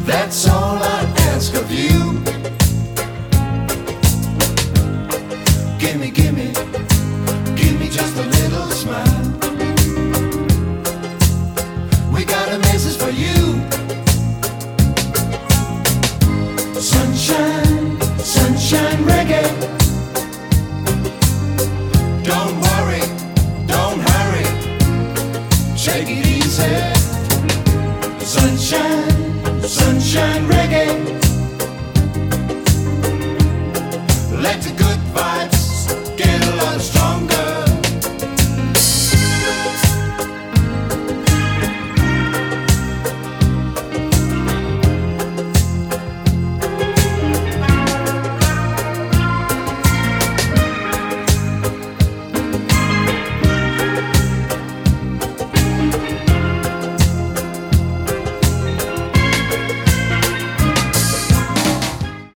That's all I ask of you. Gimme, gimme, give me just a little smile. We got a message for you. Sunshine, sunshine reggae. Don't worry, don't hurry, take it easy. Sunshine, sunshine reggae. Let the good vibes